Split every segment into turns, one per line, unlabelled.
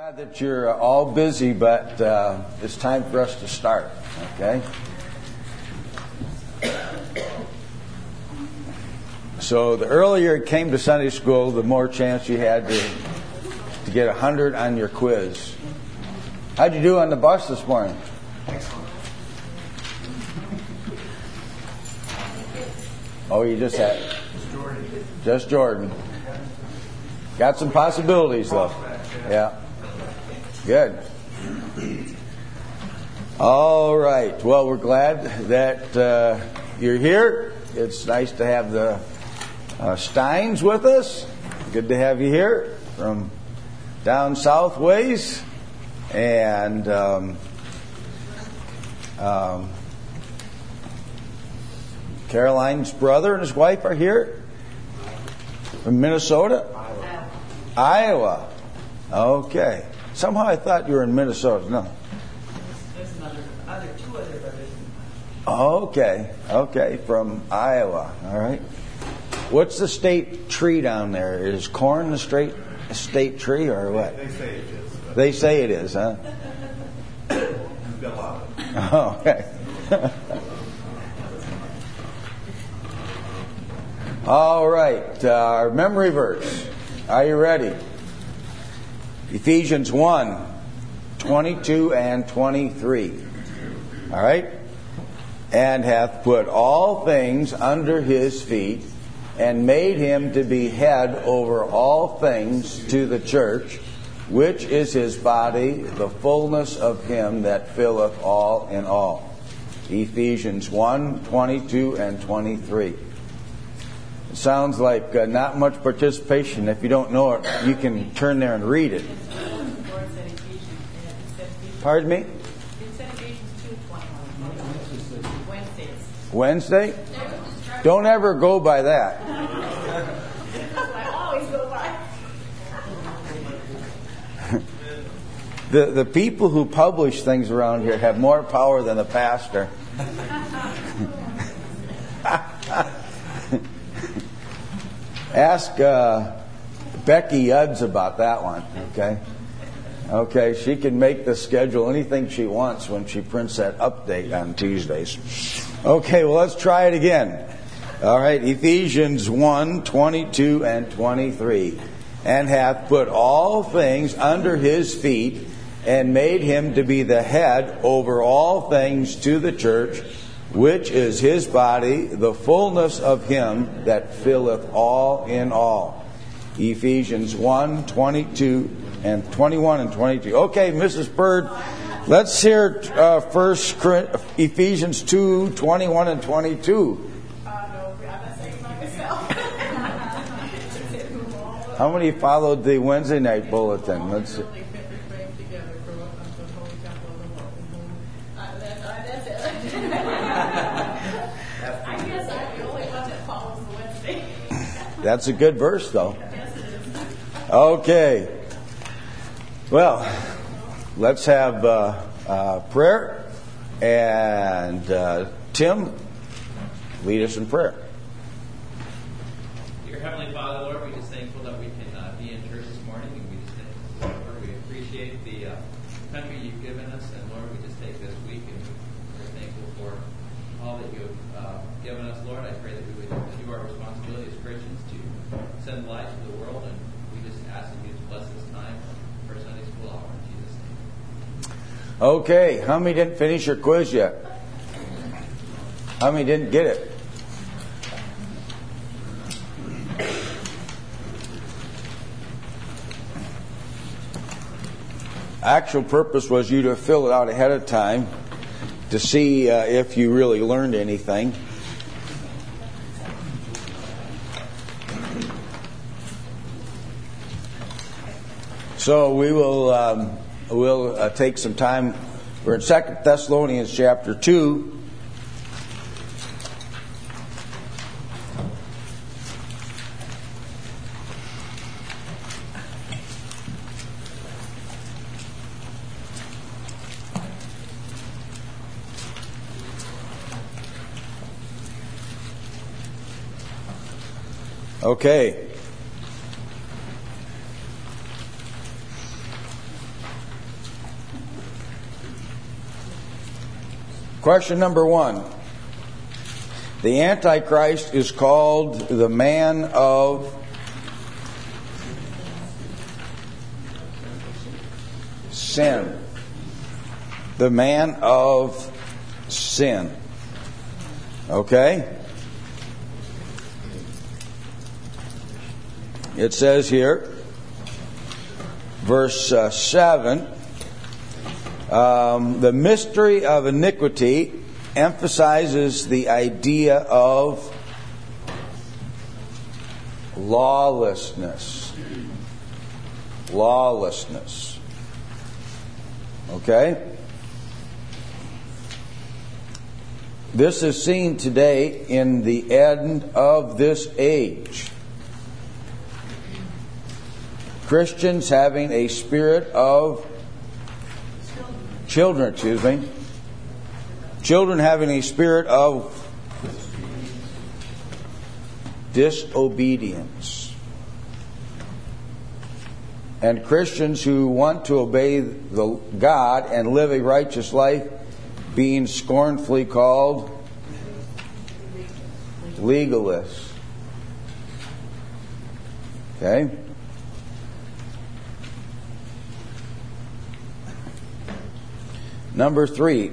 glad that you're all busy, but it's time for us to start, okay? So the earlier you came to Sunday school, the more chance you had to get 100 on your quiz. How'd you do on the bus this morning?
Excellent.
Oh, you just had... Just Jordan. Got some possibilities, though. Yeah. Good. All right. Well, we're glad that you're here. It's nice to have the Steins with us. Good to have you here from down south ways. And Caroline's brother and his wife are here from Minnesota. Iowa. Okay. Somehow I thought you were in Minnesota. No.
There's two other brothers.
Okay. Okay. From Iowa. All right. What's the state tree down there? Is corn the state tree or what?
They say it is.
They say it is, huh?
You've got a lot of it.
Oh, okay. All right. Our memory verse. Are you ready? Ephesians 1, 22 and 23. All right? And hath put all things under his feet, and made him to be head over all things to the church, which is his body, the fullness of him that filleth all in all. Ephesians 1, 22 and 23. Sounds like not much participation. If you don't know it, you can turn there and read it. Pardon me?
It said Ephesians 2:21.
Wednesday? Don't ever go by that.
I always go by.
The people who publish things around here have more power than the pastor. Ask Becky Yudds about that one, okay? Okay, she can make the schedule anything she wants when she prints that update on Tuesdays. Okay, well, let's try it again. All right, Ephesians 1, 22 and 23. And hath put all things under his feet, and made him to be the head over all things to the church, which is his body, the fullness of him that filleth all in all. Ephesians 1, 22 and 21 and 22. Okay, Mrs. Bird, let's hear first Ephesians 2, 21 and 22.
No, I'm not saying by myself.
How many followed the Wednesday night bulletin? Let's see.
That's it. I guess I'm the only one that follows the Wednesday.
That's a good verse, though.
Yes, it is.
Okay. Well, let's have prayer. And Tim, lead us in prayer.
Dear Heavenly Father, Lord, we're just thankful that we can be in church this morning. And we just thank you, Lord, we appreciate the country you've given us. And Lord, we just take this week and we're thankful for all that you've given us, Lord. I pray that we would do our responsibility as Christians to send light to the world. And we just ask that you to bless this time for Sunday school hour in Jesus' name.
Okay. How many didn't finish your quiz yet? How many didn't get it? Actual purpose was you to fill it out ahead of time to see if you really learned anything. So we will we'll take some time. We're in 2 Thessalonians chapter 2. Okay. Question number 1. The Antichrist is called the man of sin. The man of sin. Okay? It says here, verse 7, the mystery of iniquity emphasizes the idea of lawlessness. Lawlessness. Okay? This is seen today in the end of this age. Christians having a spirit of children having a spirit of disobedience. And Christians who want to obey God and live a righteous life being scornfully called legalists. Okay? Number 3.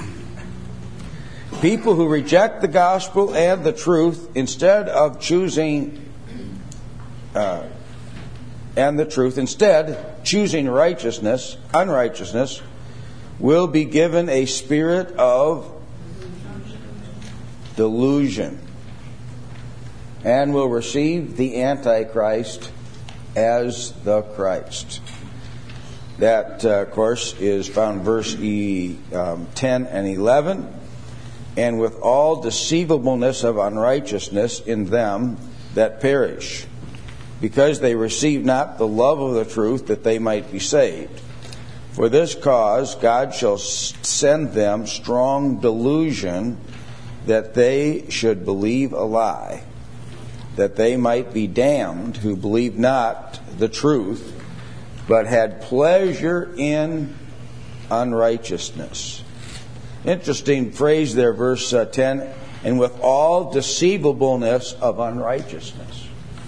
People who reject the gospel and the truth instead choosing unrighteousness, will be given a spirit of delusion and will receive the Antichrist as the Christ. That, of course, is found in verse 10 and 11. And with all deceivableness of unrighteousness in them that perish, because they receive not the love of the truth that they might be saved. For this cause God shall send them strong delusion, that they should believe a lie, that they might be damned who believed not the truth, but had pleasure in unrighteousness. Interesting phrase there, verse 10, and with all deceivableness of unrighteousness.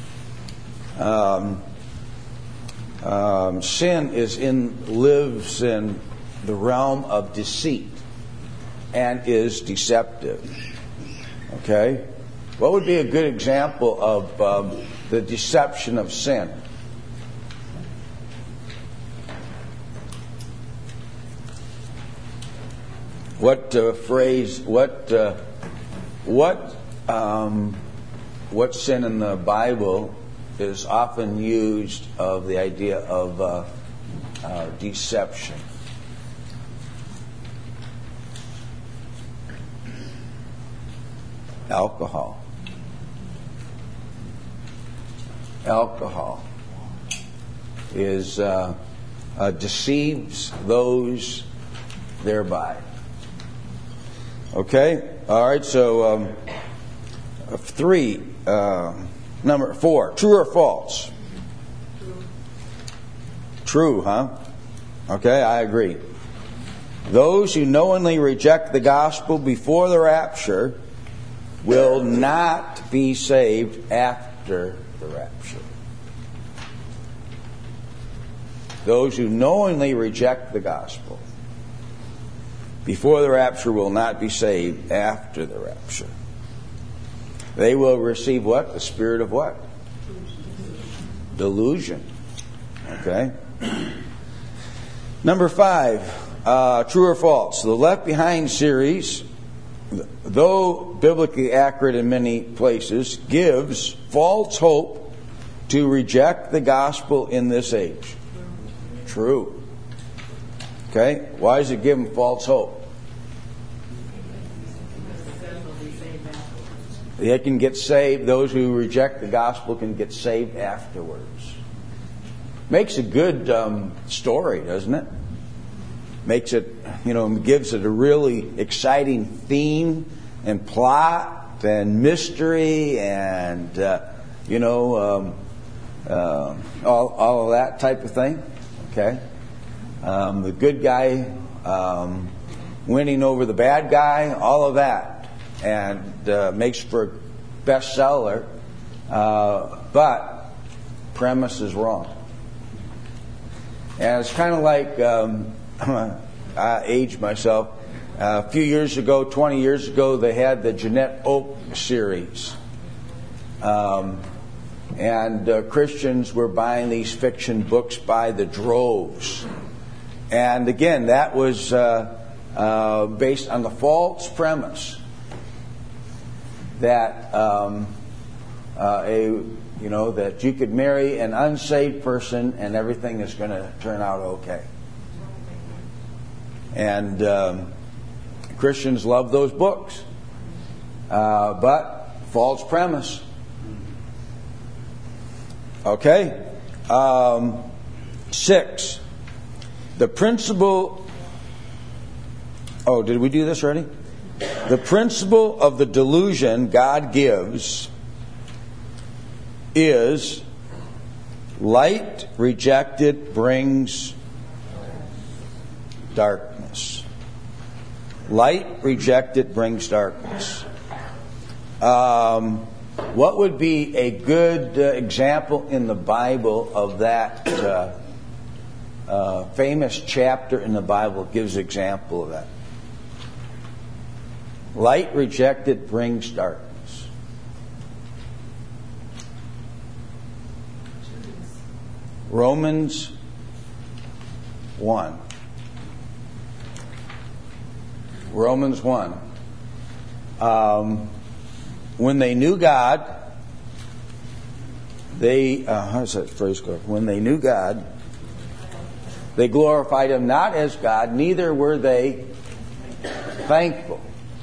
Sin lives in the realm of deceit and is deceptive. Okay? What would be a good example of the deception of sin? What sin in the Bible is often used of the idea of deception? Alcohol. Alcohol is deceives those thereby. Okay? All right, so 3. Number 4. True or false? True, huh? Okay, I agree. Those who knowingly reject the gospel before the rapture will not be saved after the rapture. Those who knowingly reject the gospel before the rapture will not be saved after the rapture. They will receive what? The spirit of what? Delusion. Okay? Number 5. True or false? The Left Behind series, though biblically accurate in many places, gives false hope to reject the gospel in this age. True. Okay? Why does it give them false hope? They can get saved. Those who reject the gospel can get saved afterwards. Makes a good story, doesn't it? Makes it, gives it a really exciting theme and plot and mystery and, all of that type of thing. Okay? The good guy winning over the bad guy, all of that, and makes for a bestseller, but premise is wrong. And it's kind of like, I aged myself. A few years ago, 20 years ago, they had the Jeanette Oak series. And Christians were buying these fiction books by the droves. And again, that was based on the false premise that that you could marry an unsaved person and everything is going to turn out okay. And Christians love those books, but false premise. Okay? 6. The principle... Oh, did we do this already? The principle of the delusion God gives is light rejected brings darkness. Light rejected brings darkness. What would be a good example in the Bible of that famous chapter in the Bible gives example of that? Light rejected brings darkness. Romans 1. Romans 1. When they knew God, how does that phrase go? When they knew God, they glorified Him not as God, neither were they thankful.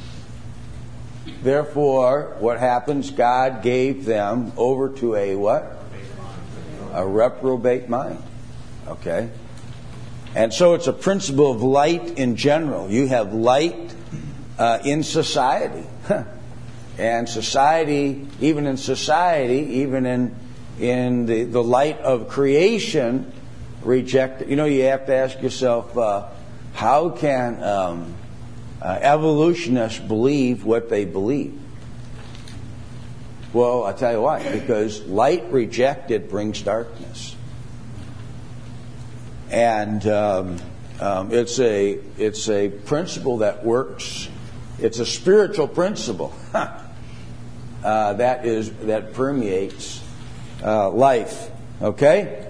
Therefore, what happens? God gave them over to a what? A reprobate mind. Okay? And so it's a principle of light in general. You have light in society. And society, even in the light of creation, reject it. You know, you have to ask yourself, how can evolutionists believe what they believe? Well, I'll tell you why. Because light rejected brings darkness. And it's a principle that works. It's a spiritual principle that permeates life. Okay?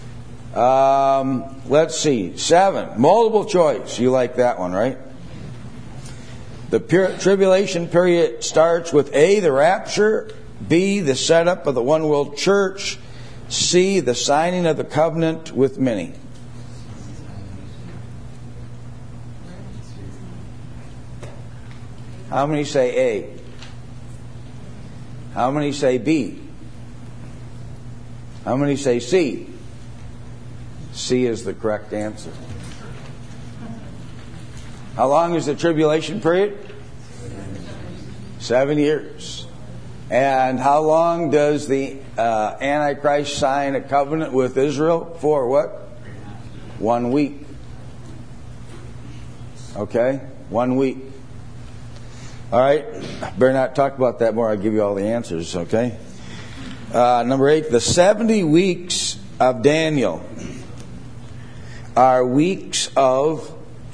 Let's see. 7. Multiple choice. You like that one, right? The tribulation period starts with A, the rapture, B, the setup of the one world church, C, the signing of the covenant with many. How many say A? How many say B? How many say C? C is the correct answer. How long is the tribulation period? 7 years. And how long does the Antichrist sign a covenant with Israel? For what? 1 week. Okay? 1 week. All right? Better not talk about that more. I'll give you all the answers, okay? Number 8, the 70 weeks of Daniel are weeks of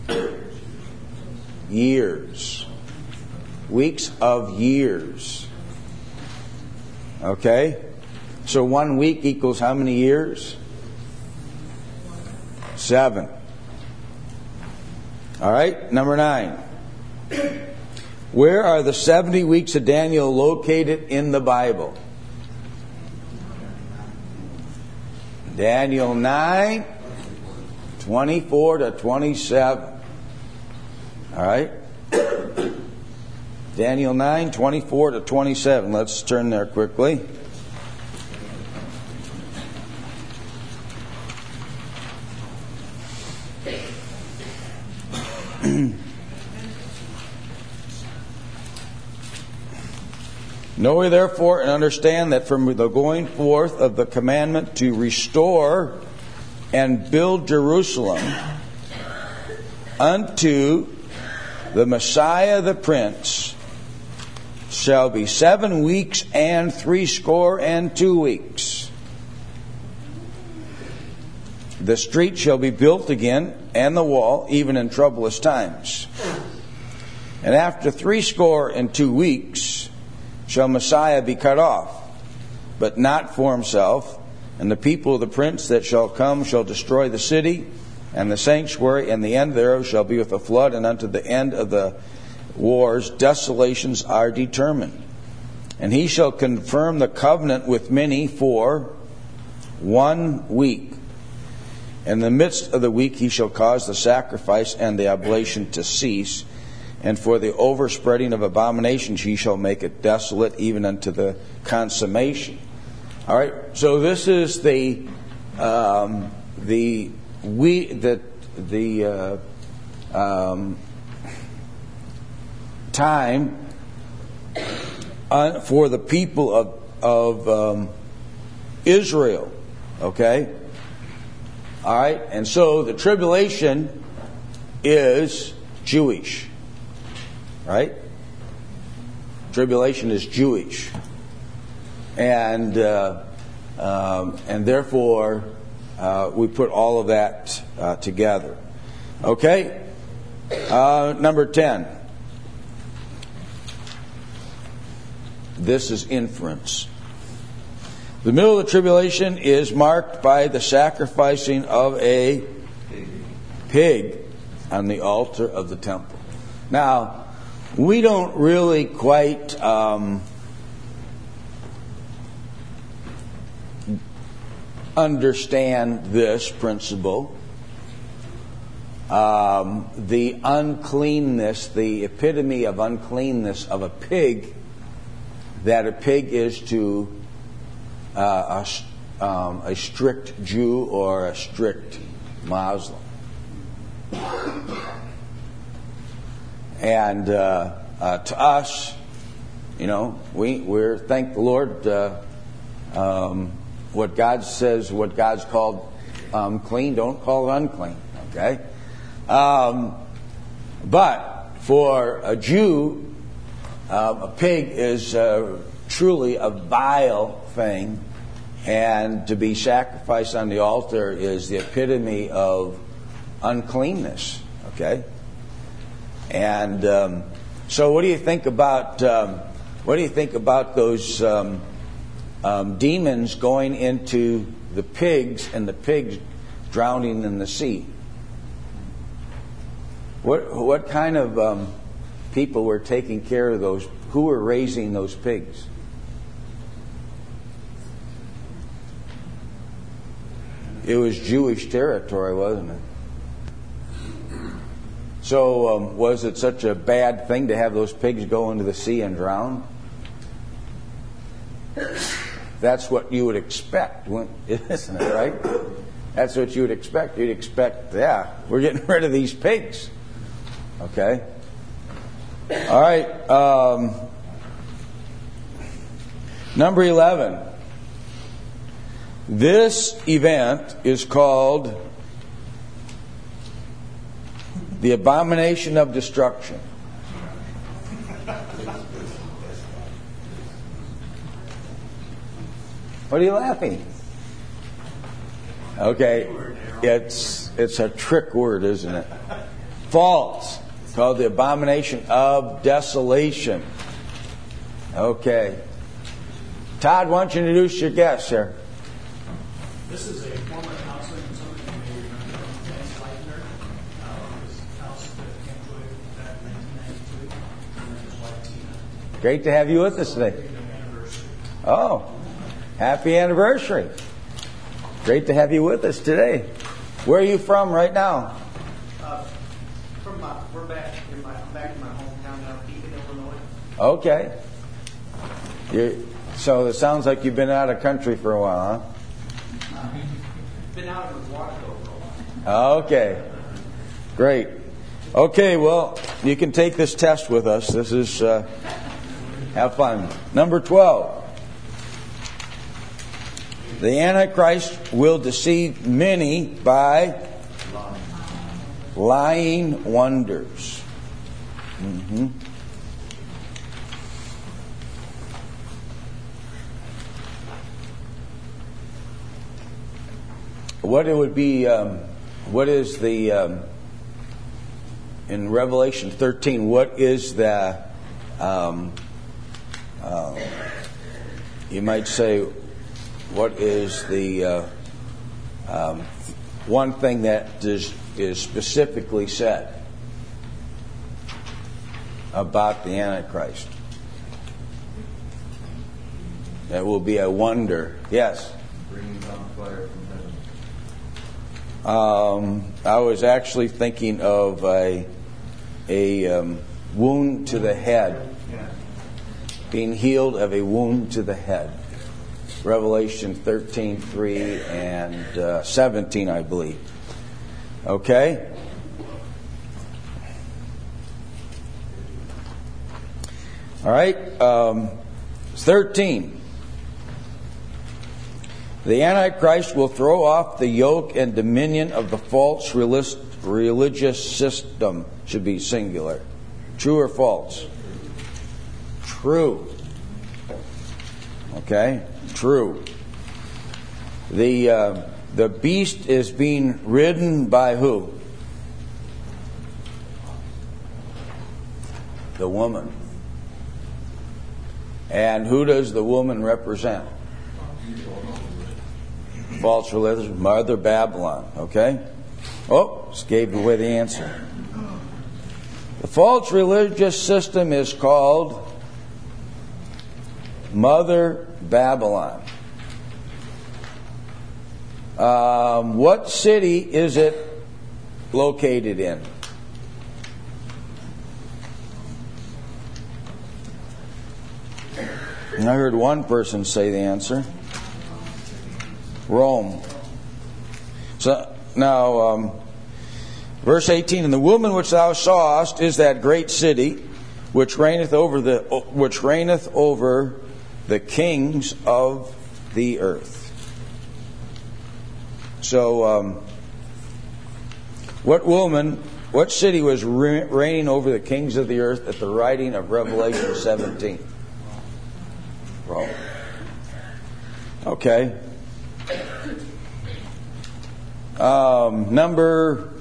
years. Weeks of years. Okay? So 1 week equals how many years? 7. All right? Number 9. Where are the 70 weeks of Daniel located in the Bible? Daniel 9, 24 to 27. All right? Daniel 9, 24 to 27. Let's turn there quickly. Know ye therefore and understand that from the going forth of the commandment to restore and build Jerusalem unto the Messiah the Prince shall be 7 weeks and 62 weeks. The street shall be built again, and the wall, even in troublous times. And after 62 weeks shall Messiah be cut off, but not for himself. And the people of the prince that shall come shall destroy the city and the sanctuary, and the end thereof shall be with a flood, and unto the end of the wars desolations are determined. And he shall confirm the covenant with many for 1 week. In the midst of the week he shall cause the sacrifice and the oblation to cease, and for the overspreading of abominations he shall make it desolate, even unto the consummation. All right, so this is the time for the people of Israel. Okay, all right, and so the tribulation is Jewish, right? Tribulation is Jewish. And therefore, we put all of that together. Okay? Number 10. This is inference. The middle of the tribulation is marked by the sacrificing of a pig on the altar of the temple. Now, we don't really quite understand this principle. The uncleanness, the epitome of uncleanness of a pig, that a pig is to a strict Jew or a strict Muslim. And to us, we're thank the Lord. What God says, what God's called clean, don't call it unclean. Okay, but for a Jew, a pig is truly a vile thing, and to be sacrificed on the altar is the epitome of uncleanness. Okay, and so what do you think about those demons going into the pigs and the pigs drowning in the sea? What kind of people were taking care of those? Who were raising those pigs? It was Jewish territory, wasn't it? So was it such a bad thing to have those pigs go into the sea and drown? That's what you would expect, isn't it, right? That's what you would expect. You'd expect, we're getting rid of these pigs. Okay? All right. Number 11. This event is called the abomination of destruction. What are you laughing? Okay, it's a trick word, isn't it? False. It's called the abomination of desolation. Okay. Todd, why don't you introduce your guest here?
This is a former counselor, and some of you may remember from Dennis Leitner. His house that came to it back in 1992, and his wife Tina.
Great to have you with us today. Oh, happy anniversary. Great to have you with us today. Where are you from right now?
We're back in my hometown now, Pekin, Illinois.
Okay. So it sounds like you've been out of country for a while, huh?
Been out of Waterville for a while.
Okay. Great. Okay, well, you can take this test with us. This is, have fun. Number 12. The Antichrist will deceive many by lying wonders. Mm-hmm. What it would be, what is the, in Revelation 13, what is the, you might say, what is the one thing that is specifically said about the Antichrist? That will be a wonder. Yes?
Bringing down fire from heaven.
I was actually thinking of a wound to the head. Being healed of a wound to the head. Revelation 13:3 and 17, I believe. Okay? All right. 13. The Antichrist will throw off the yoke and dominion of the false religious system. Should be singular. True or false? True. Okay? True. The beast is being ridden by who? The woman. And who does the woman represent? False religion, Mother Babylon. Okay? Oh, just gave away the answer. The false religious system is called Mother Babylon. What city is it located in? I heard one person say the answer. Rome. So now, verse 18: And the woman which thou sawest is that great city, which reigneth over the kings of the earth. So, what city was reigning over the kings of the earth at the writing of Revelation 17? Rome. Okay. Number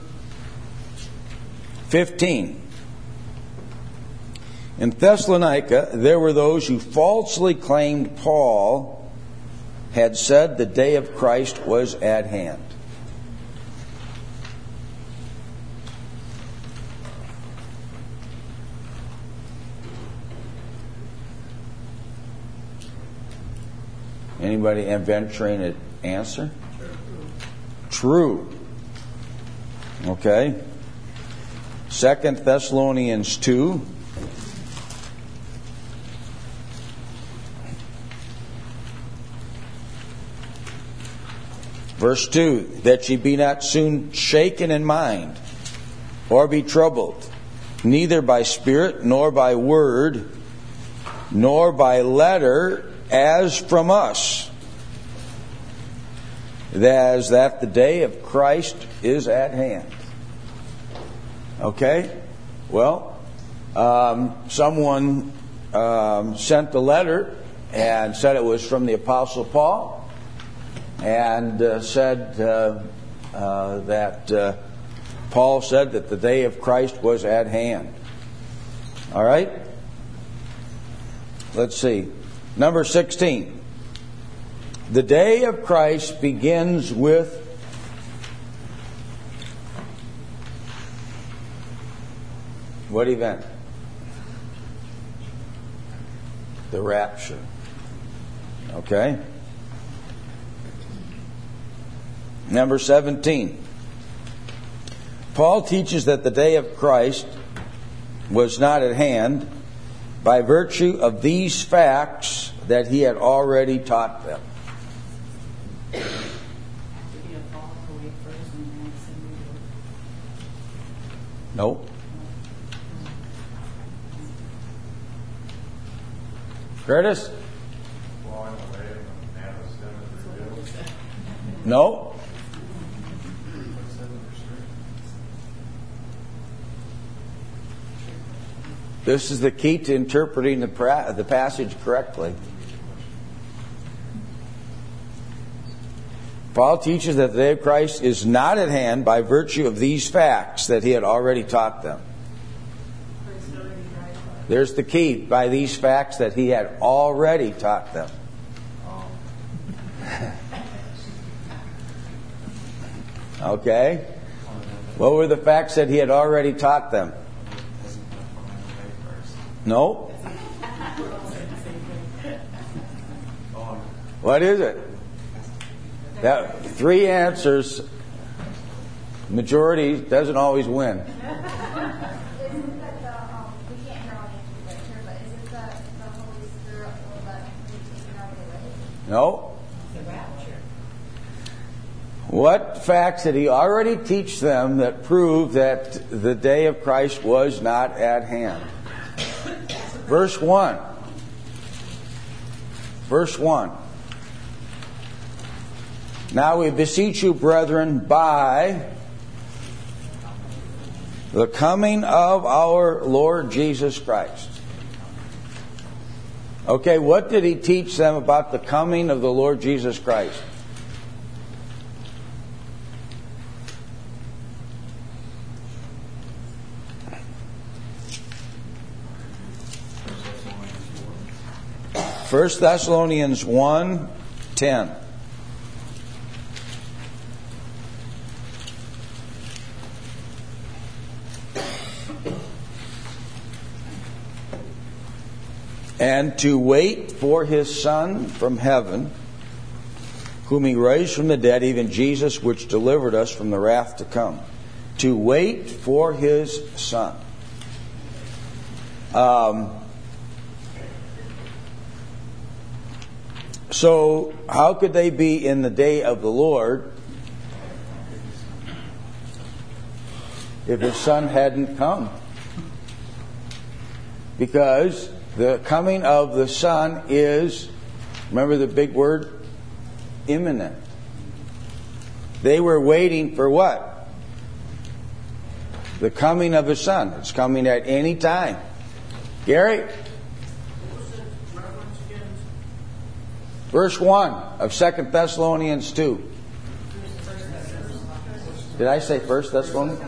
15. In Thessalonica, there were those who falsely claimed Paul had said the day of Christ was at hand. Anybody venturing an answer? True. Okay. 2 Thessalonians 2. Verse 2, that ye be not soon shaken in mind, or be troubled, neither by spirit, nor by word, nor by letter, as from us, as that the day of Christ is at hand. Okay? Well, someone sent a letter and said it was from the Apostle Paul, and said that Paul said that the day of Christ was at hand. All right? Let's see. Number 16. The day of Christ begins with what event? The rapture. Okay? Number 17. Paul teaches that the day of Christ was not at hand by virtue of these facts that he had already taught them. No. Curtis? No. This is the key to interpreting the passage correctly. Paul teaches that the day of Christ is not at hand by virtue of these facts that he had already taught them. There's the key, by these facts that he had already taught them. Okay? What were the facts that he had already taught them? No? What is it? That 3 answers. Majority doesn't always win.
Isn't that we can't hear all the answers right here, but isn't that the Holy Spirit will let me take it out of the way?
No?
The rapture.
What facts did he already teach them that prove that the day of Christ was not at hand? Verse 1. Verse 1. Now we beseech you, brethren, by the coming of our Lord Jesus Christ. Okay, what did he teach them about the coming of the Lord Jesus Christ? First Thessalonians 1:10. And to wait for his Son from heaven, whom he raised from the dead, even Jesus, which delivered us from the wrath to come. To wait for his Son. So, how could they be in the day of the Lord if his Son hadn't come? Because the coming of the Son is, remember the big word? Imminent. They were waiting for what? The coming of his Son. It's coming at any time. Gary? Verse 1 of 2 Thessalonians 2. Did I say 1 Thessalonians?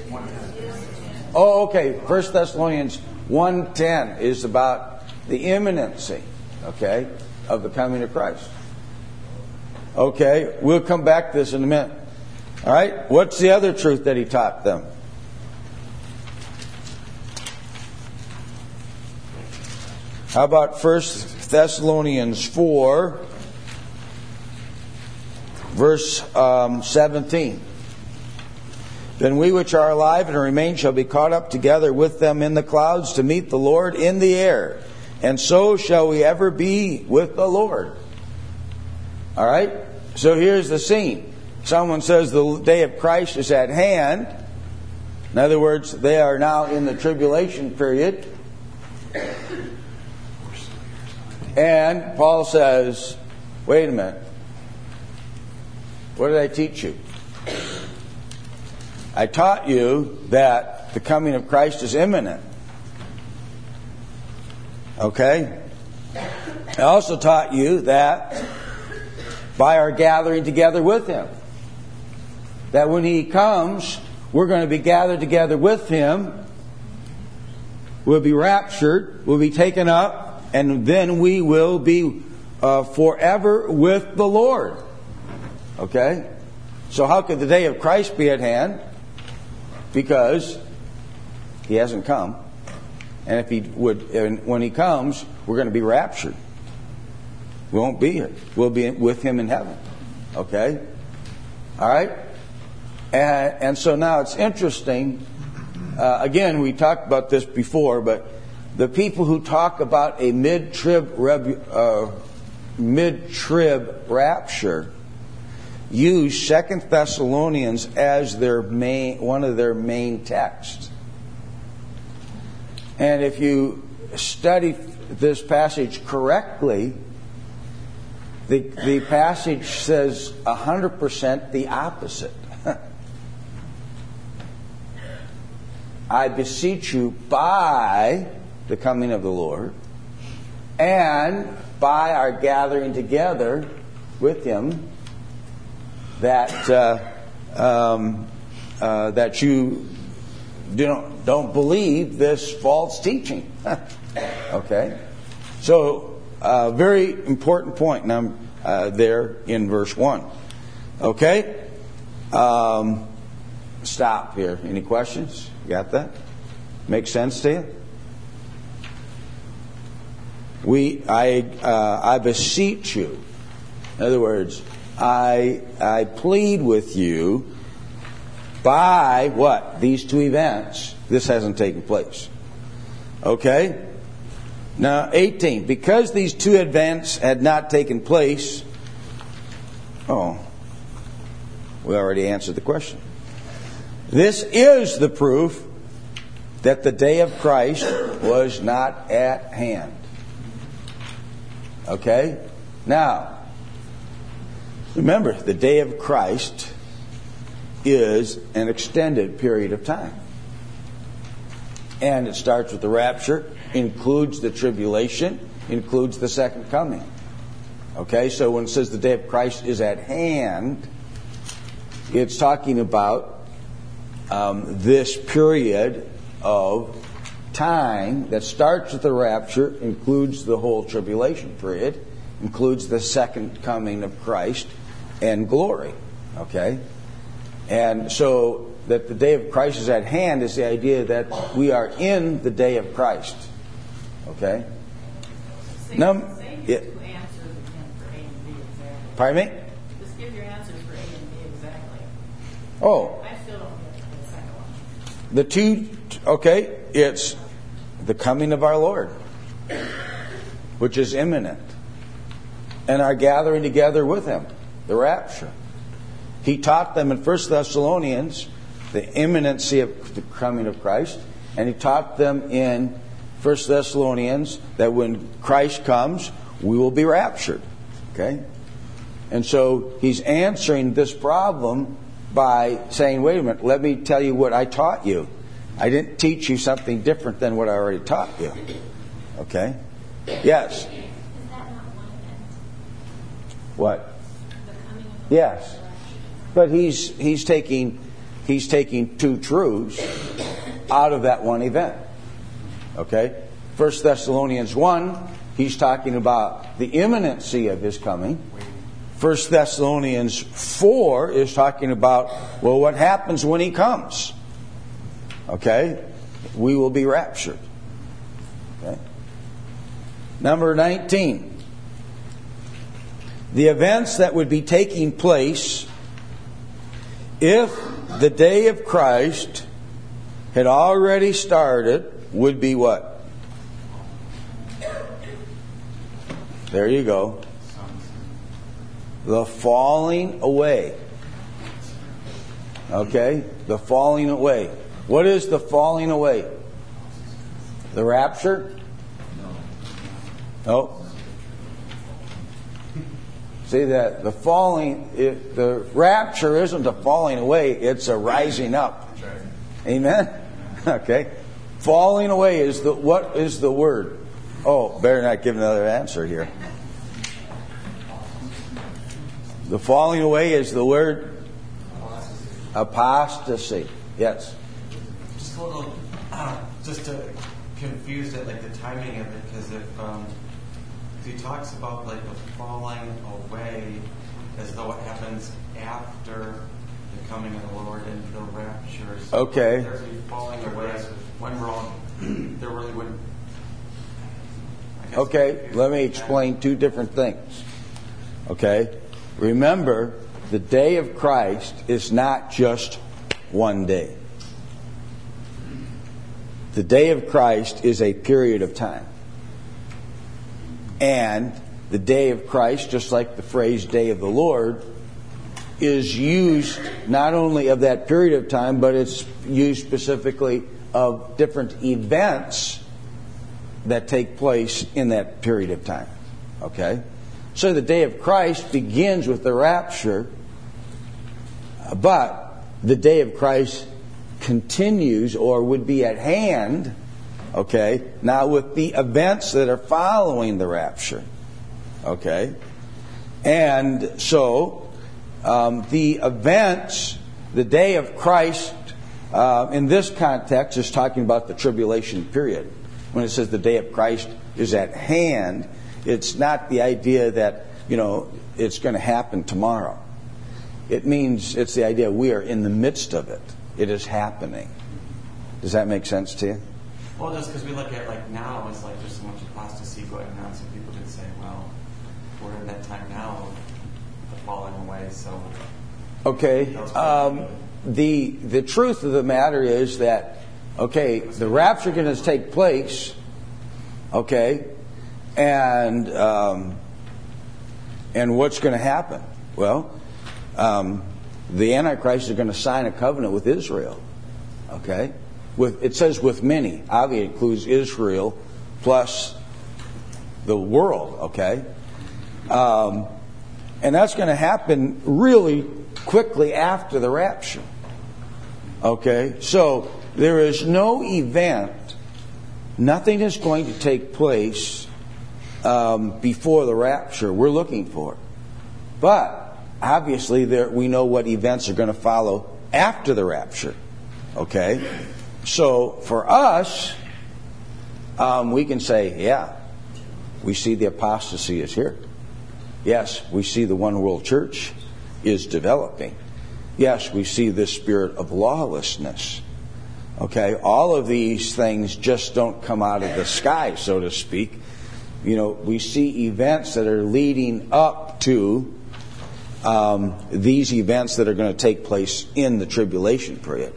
Oh, okay. 1 Thessalonians 1:10 is about the imminency, okay, of the coming of Christ. Okay, we'll come back to this in a minute. All right, what's the other truth that he taught them? How about 1 Thessalonians 4, verse 17? Then we which are alive and remain shall be caught up together with them in the clouds to meet the Lord in the air. And so shall we ever be with the Lord. All right? So here's the scene. Someone says the day of Christ is at hand. In other words, they are now in the tribulation period. And Paul says, wait a minute. What did I teach you? I taught you that the coming of Christ is imminent. Okay? I also taught you that by our gathering together with him, that when he comes, we're going to be gathered together with him. We'll be raptured. We'll be taken up. And then we will be forever with the Lord. Okay? So how could the day of Christ be at hand? Because he hasn't come. And if he would, when he comes, we're going to be raptured. We won't be here. We'll be with him in heaven. Okay? All right? And so now it's interesting. Again, we talked about this before, but the people who talk about a mid-trib rapture use 2 Thessalonians as one of their main texts. And if you study this passage correctly, the passage says 100% the opposite. I beseech you by the coming of the Lord, and by our gathering together with Him, that that you don't believe this false teaching. Okay, so very important point now there in verse 1. Okay, stop here. Any questions? You got that? Make sense to you? I beseech you. In other words, I plead with you by what? These two events. This hasn't taken place. Okay? Now, 18. Because these two events had not taken place. Oh, we already answered the question. This is the proof that the day of Christ was not at hand. Okay? Now, remember, the day of Christ is an extended period of time. And it starts with the rapture, includes the tribulation, includes the second coming. Okay, so when it says the day of Christ is at hand, it's talking about this period of time that starts with the rapture, includes the whole tribulation period, includes the second coming of Christ and glory. Okay? And so that the day of Christ is at hand is the idea that we are in the day of Christ. Okay? Now,
two answers again for A and B exactly.
Pardon me?
Just give your answers for A and B exactly.
Oh.
I still don't get the second one.
The two, okay, it's the coming of our Lord, which is imminent, and our gathering together with Him, the rapture. He taught them in 1 Thessalonians the imminency of the coming of Christ, and He taught them in 1 Thessalonians that when Christ comes, we will be raptured. Okay? And so He's answering this problem by saying, wait a minute, let me tell you what I taught you. I didn't teach you something different than what I already taught you. Okay? Yes?
Is that not one event?
What?
The coming of the
Yes. But he's taking two truths out of that one event. Okay? 1 Thessalonians 1, he's talking about the imminency of His coming. 1 Thessalonians 4 is talking about, well, what happens when He comes? Okay? We will be raptured. Okay? Number 19. The events that would be taking place if the day of Christ had already started would be what? There you go. The falling away. Okay? The falling away. What is the falling away? The rapture? No. See that the rapture isn't a falling away, it's a rising up. Amen? Okay. Falling away is what is the word? Oh, better not give another answer here. The falling away is the word apostasy. Yes.
Just a little, just confused at like the timing of it, because if he talks about like the falling away as though it happens after the coming of the Lord and the rapture. So
Okay.
There's a falling away when we're all, there really wouldn't.
Okay, let me explain two different things. Okay? Remember, the day of Christ is not just one day. The day of Christ is a period of time. And the day of Christ, just like the phrase day of the Lord, is used not only of that period of time, but it's used specifically of different events that take place in that period of time. Okay? So the day of Christ begins with the rapture, but the day of Christ continues or would be at hand Okay? Now with the events that are following the rapture. Okay? And so, the events, the day of Christ, in this context is talking about the tribulation period. When it says the day of Christ is at hand, it's not the idea that, it's going to happen tomorrow. It means it's the idea we are in the midst of it. It is happening. Does that make sense to you?
Well, just because we look at now, it's like there's so much apostasy going on, so people could say, well, we're in that time now of the falling away, so...
Okay. The truth of the matter is that, the rapture is going to take place, and what's going to happen? Well, the Antichrist is going to sign a covenant with Israel, it says with many. Obviously, it includes Israel plus the world, and that's going to happen really quickly after the rapture. So there is no event, nothing is going to take place before the rapture we're looking for. But obviously we know what events are going to follow after the rapture. So for us, we can say, we see the apostasy is here. Yes, we see the one world church is developing. Yes, we see this spirit of lawlessness. All of these things just don't come out of the sky, so to speak. We see events that are leading up to these events that are going to take place in the tribulation period.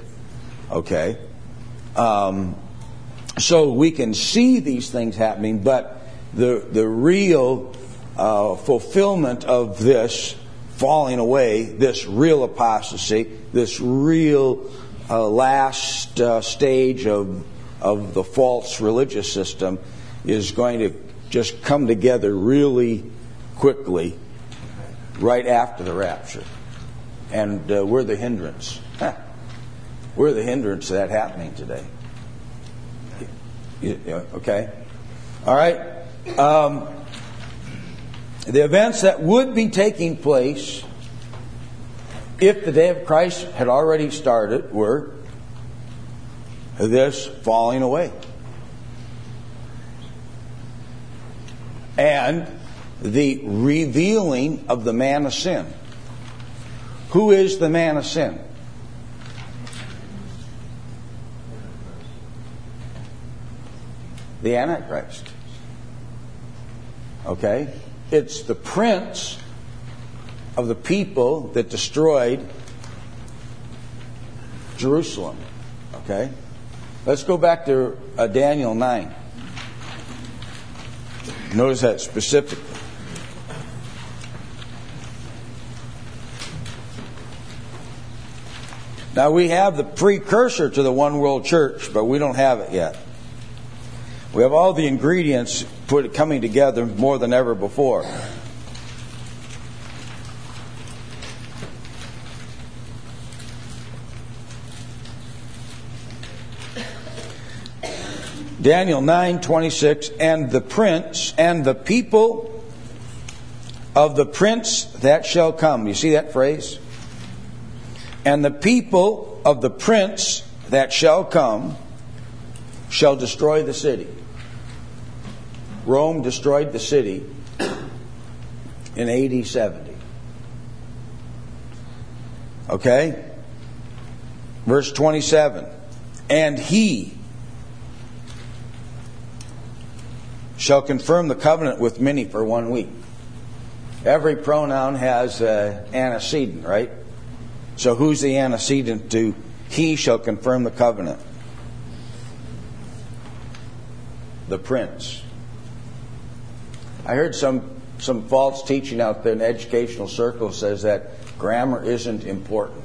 So we can see these things happening, but the real fulfillment of this falling away, this real apostasy, this real last stage of the false religious system is going to just come together really quickly right after the rapture. And we're the hindrance. We're the hindrance to that happening today. All right. The events that would be taking place if the day of Christ had already started were this falling away and the revealing of the man of sin. Who is the man of sin? The Antichrist. It's the prince of the people that destroyed Jerusalem. Let's go back to Daniel 9. Notice that specifically. Now we have the precursor to the one world church, but we don't have it yet. We have all the ingredients coming together more than ever before. Daniel 9:26, and the prince and the people of the prince that shall come. You see that phrase? And the people of the prince that shall come shall destroy the city. Rome destroyed the city in AD 70. Verse 27. And he shall confirm the covenant with many for 1 week. Every pronoun has an antecedent, right? So who's the antecedent to he shall confirm the covenant? The prince. I heard some false teaching out there in educational circles says that grammar isn't important.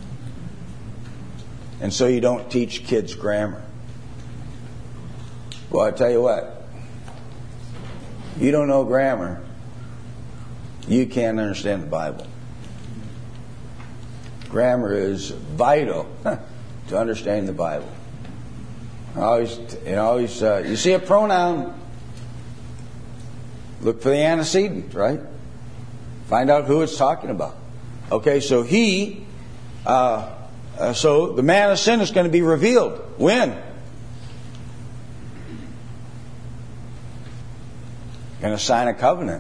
And so you don't teach kids grammar. Well, I tell you what. You don't know grammar, you can't understand the Bible. Grammar is vital to understanding the Bible. Always, you see a pronoun, look for the antecedent, right? Find out who it's talking about. Okay, so so the man of sin is going to be revealed. When? Going to sign a covenant.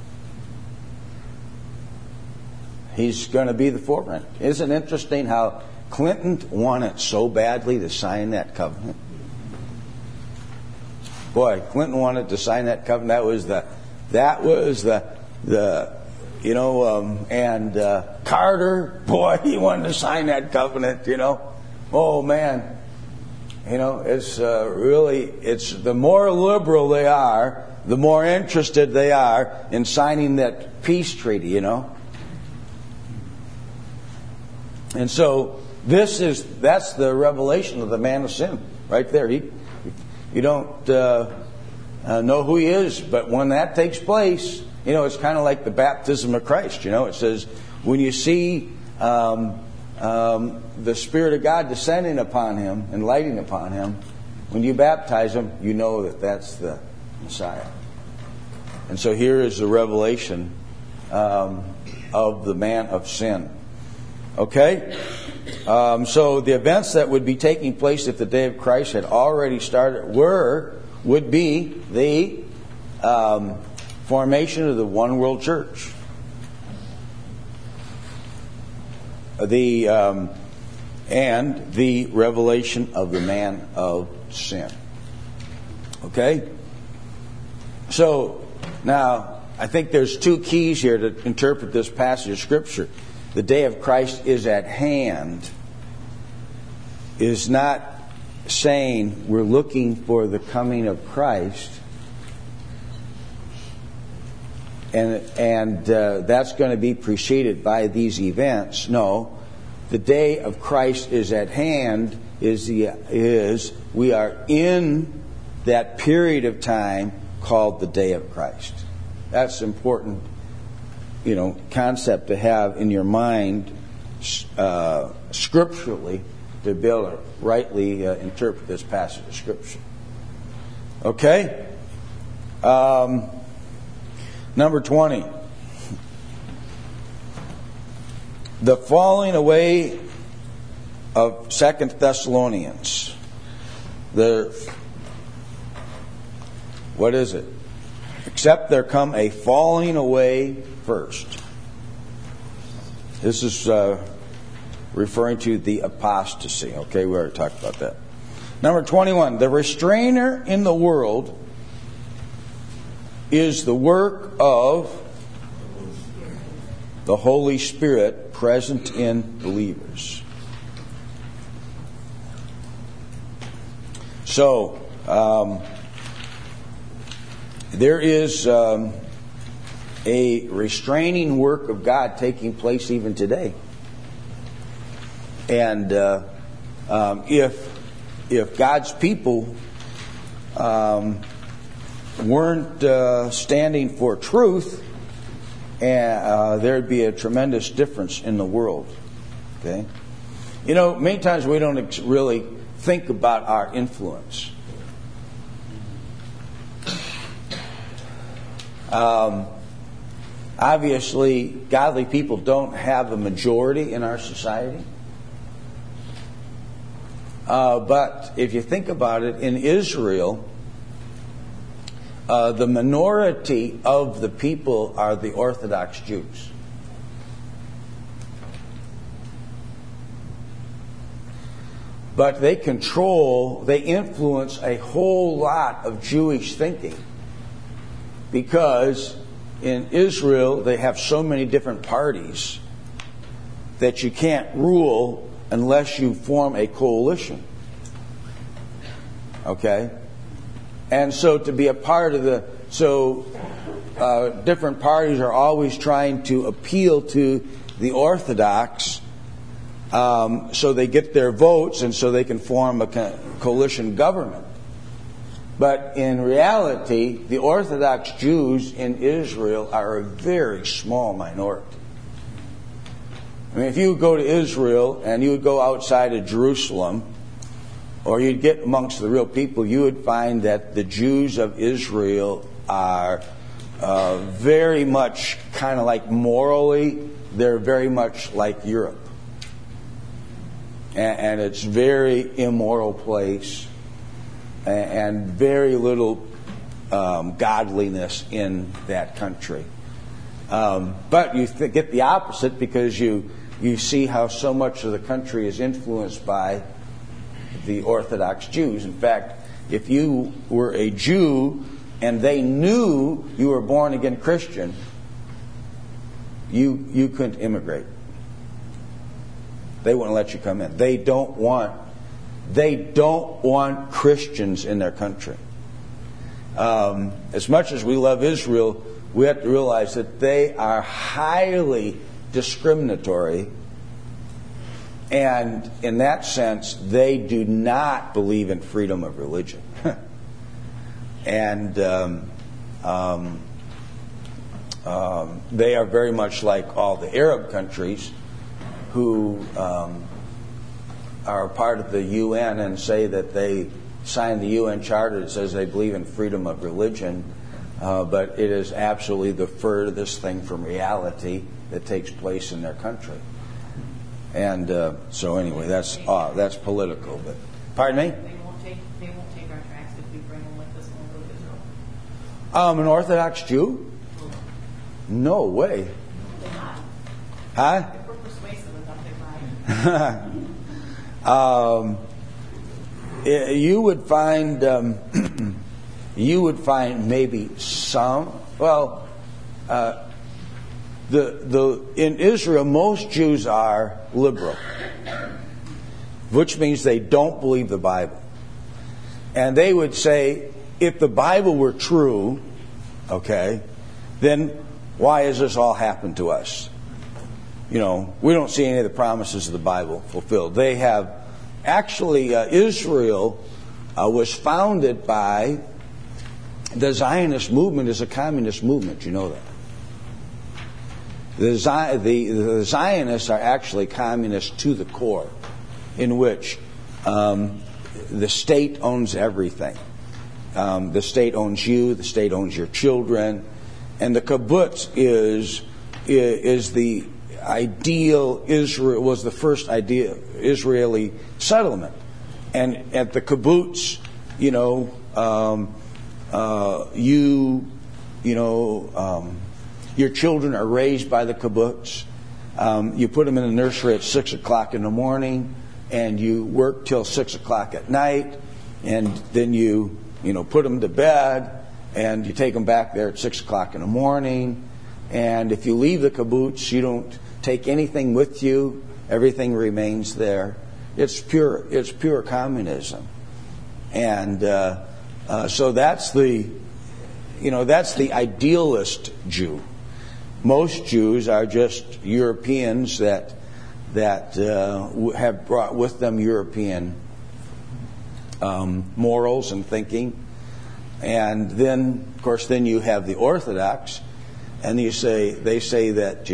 He's going to be the forerunner. Isn't it interesting how Clinton wanted so badly to sign that covenant? Boy, Clinton wanted to sign that covenant. That was the and Carter, boy, he wanted to sign that covenant, Oh man. It's the more liberal they are, the more interested they are in signing that peace treaty, And so that's the revelation of the man of sin right there. You don't know who he is, but when that takes place, it's kind of like the baptism of Christ. It says when you see the Spirit of God descending upon him and lighting upon him, when you baptize him, you know that that's the Messiah. And so here is the revelation of the man of sin. Okay? So the events that would be taking place if the day of Christ had already started would be the formation of the one world church. And the revelation of the man of sin. Okay? So, now, I think there's two keys here to interpret this passage of Scripture. The day of Christ is at hand is not saying we're looking for the coming of Christ and that's going to be preceded by these events. No, the day of Christ is at hand is we are in that period of time called the day of Christ. That's important, concept to have in your mind scripturally to be able to rightly interpret this passage of Scripture. Okay? Number 20. The falling away of 2 Thessalonians. What is it? Except there come a falling away first. This is referring to the apostasy. Okay, we already talked about that. Number 21. The restrainer in the world is the work of the Holy Spirit present in believers. So, there is a restraining work of God taking place even today. And if God's people weren't standing for truth, there'd be a tremendous difference in the world. Okay, many times we don't really think about our influence. Obviously, godly people don't have a majority in our society. But if you think about it, in Israel, the minority of the people are the Orthodox Jews. But they influence a whole lot of Jewish thinking. Because in Israel, they have so many different parties that you can't rule unless you form a coalition. Okay? And so to be a part of different parties are always trying to appeal to the Orthodox so they get their votes and so they can form a coalition government. But in reality, the Orthodox Jews in Israel are a very small minority. I mean, if you go to Israel and you would go outside of Jerusalem, or you'd get amongst the real people, you would find that the Jews of Israel are very much kind of like morally, they're very much like Europe. And it's a very immoral place and very little godliness in that country. But you get the opposite because you see how so much of the country is influenced by the Orthodox Jews. In fact, if you were a Jew and they knew you were born again Christian, you couldn't immigrate. They wouldn't let you come in. They don't want Christians in their country. As much as we love Israel, we have to realize that they are highly discriminatory, and in that sense, they do not believe in freedom of religion. And they are very much like all the Arab countries who are part of the UN and say that they signed the UN Charter that says they believe in freedom of religion, but it is absolutely the furthest thing from reality that takes place in their country. And so anyway, that's political. But pardon me?
They won't take our tracts if we bring them with us when we go to Israel.
An Orthodox Jew? No way.
They're not.
Huh?
If we're persuasive enough, they buy it.
You would find maybe some. Well, in Israel, most Jews are liberal, which means they don't believe the Bible, and they would say, if the Bible were true, okay, then why has this all happened to us? We don't see any of the promises of the Bible fulfilled. They have actually Israel was founded by the Zionist movement is a communist movement. You know that. The Zionists are actually communists to the core, in which the state owns everything. The state owns you. The state owns your children, and the kibbutz is the ideal Israel was the first ideal Israeli settlement, and at the kibbutz, your children are raised by the kibbutz. You put them in the nursery at 6 o'clock in the morning, and you work till 6 o'clock at night, and then you put them to bed, and you take them back there at 6 o'clock in the morning. And if you leave the kibbutz, you don't take anything with you. Everything remains there. It's pure communism, and so that's the idealist Jew. Most Jews are just Europeans that have brought with them European morals and thinking, and then of course you have the Orthodox, and they say that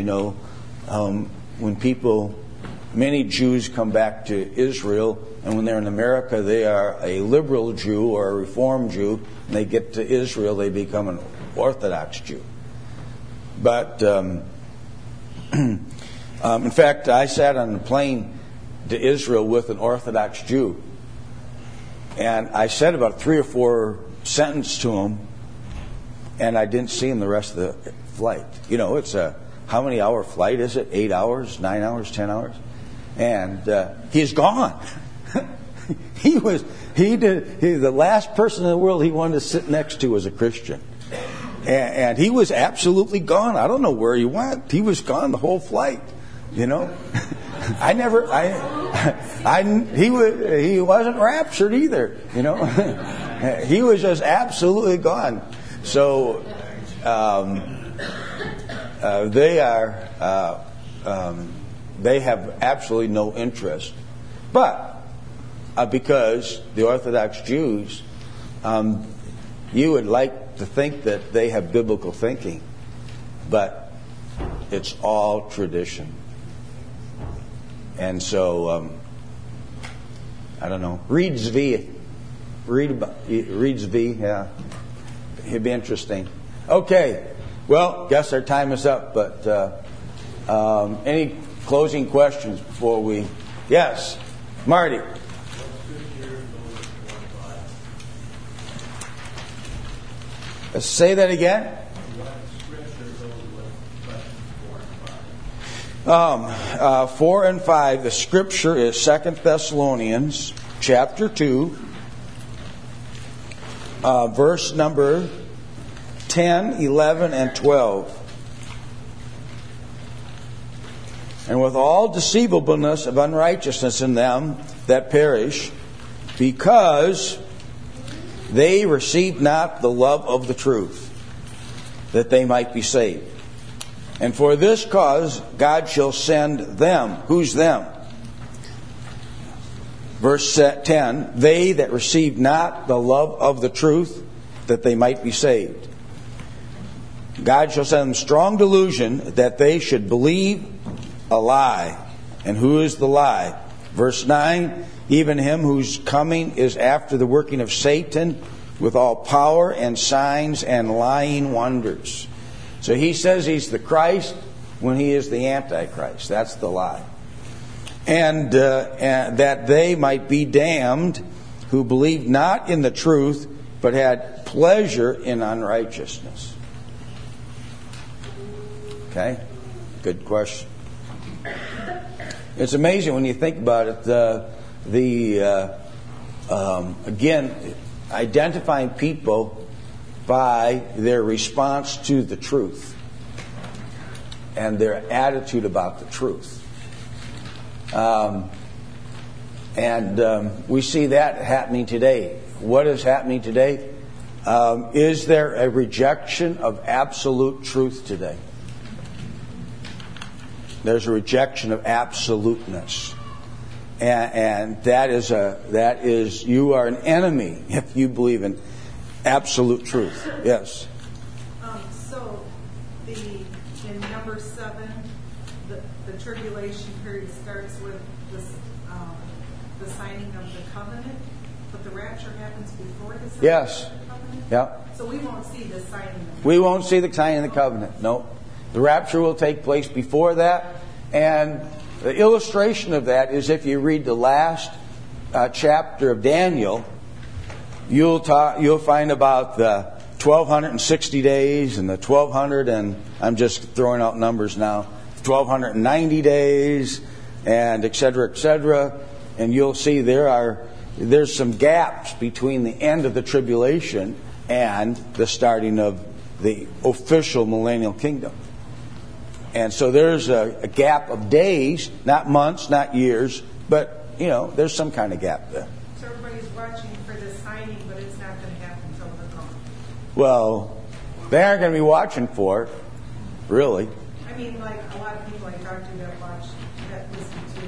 when many Jews come back to Israel, and when they're in America, they are a liberal Jew or a Reformed Jew, and they get to Israel, they become an Orthodox Jew. But in fact, I sat on a plane to Israel with an Orthodox Jew, and I said about 3 or 4 sentences to him, and I didn't see him the rest of the flight. It's how many hour flight is it? 8 hours, 9 hours, 10 hours? And he's gone. The last person in the world he wanted to sit next to was a Christian. And he was absolutely gone. I don't know where he went. He was gone the whole flight. He wasn't raptured either. He was just absolutely gone. So they have absolutely no interest. But because the Orthodox Jews, you would like to think that they have biblical thinking, but it's all tradition. And so I don't know. Read Zvi. Read Zvi. Yeah, it'd be interesting. Okay. Well, guess our time is up. But any closing questions before we? Yes, Marty. Say that again. 4 and 5. The scripture is 2 Thessalonians chapter 2, verse number 10, 11, and 12. And with all deceivableness of unrighteousness in them that perish, because they received not the love of the truth, that they might be saved. And for this cause God shall send them. Who's them? Verse 10, they that received not the love of the truth, that they might be saved. God shall send them strong delusion, that they should believe a lie. And who is the lie? Verse 9, even him whose coming is after the working of Satan, with all power and signs and lying wonders. So he says he's the Christ when he is the Antichrist. That's the lie. And that they might be damned who believed not in the truth, but had pleasure in unrighteousness. Okay? Good question. It's amazing when you think about it. Again, identifying people by their response to the truth and their attitude about the truth. We see that happening today. What is happening today? Is there a rejection of absolute truth today? There's a rejection of absoluteness. And that is you are an enemy if you believe in absolute truth. Yes.
So in number 7, the tribulation period starts with the signing of the covenant, but the rapture happens before the signing of the covenant.
Yeah.
So we won't see the signing.
We won't see the signing of the covenant. No, the rapture will take place before that, and the illustration of that is if you read the last chapter of Daniel, you'll find about the 1260 days and the 1200, and I'm just throwing out numbers now, 1290 days, and et cetera, and you'll see there's some gaps between the end of the tribulation and the starting of the official millennial kingdom. And so there's a gap of days, not months, not years, but, there's some kind of gap there.
So everybody's watching for the signing, but it's not going to happen until they're gone.
Well, they aren't going to be watching for it, really.
I mean, like a lot of people I talk to that watch, that listen to,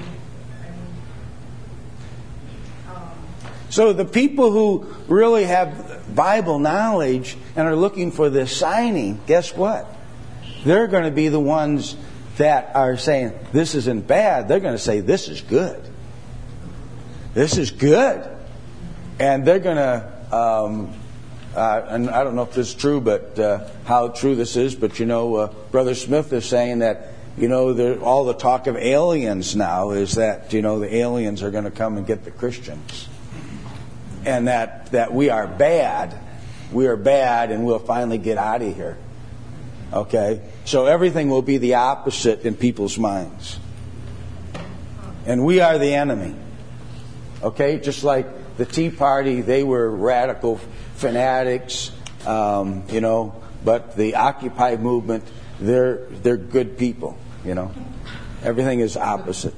So the people who really have Bible knowledge and are looking for this signing, guess what? They're going to be the ones that are saying, this isn't bad. They're going to say, this is good. This is good. And they're going to, and I don't know if this is true, but how true this is, but Brother Smith is saying that, all the talk of aliens now is that, the aliens are going to come and get the Christians. And that we are bad. We are bad and we'll finally get out of here. Okay? So everything will be the opposite in people's minds. And we are the enemy. Okay? Just like the Tea Party, they were radical fanatics, but the Occupy movement, they're good people, Everything is opposite.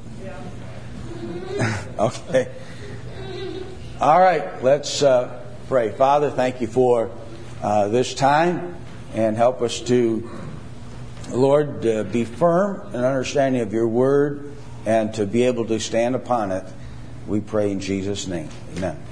Okay. All right, let's pray. Father, thank you for this time, and help us to, Lord, be firm in understanding of your word and to be able to stand upon it. We pray in Jesus' name. Amen.